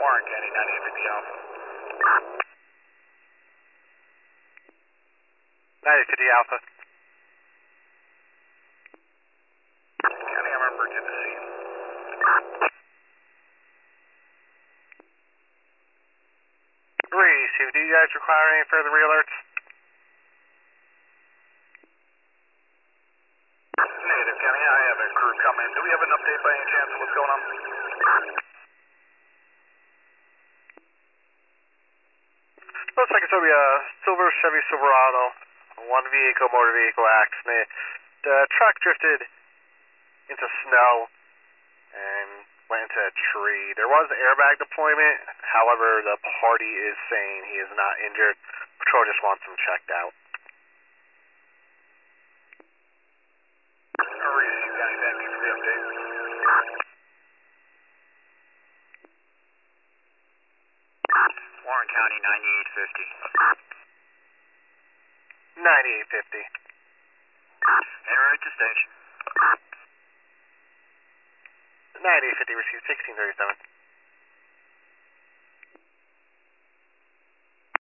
Warren County 9850 Alpha. 9850 Alpha. County, I'm member to the scene. Receive. Do you guys require any further re-alerts? Native County, I have a crew coming. Do we have an update by any chance of what's going on? Looks like it's going to be a silver Chevy Silverado, one vehicle, motor vehicle accident. The truck drifted into snow and went into a tree. There was airbag deployment, however, the party is saying he is not injured. Patrol just wants him checked out. Receive County, thank you for the update. Warren County 9850. 9850. En route to station. 9850 received 1637.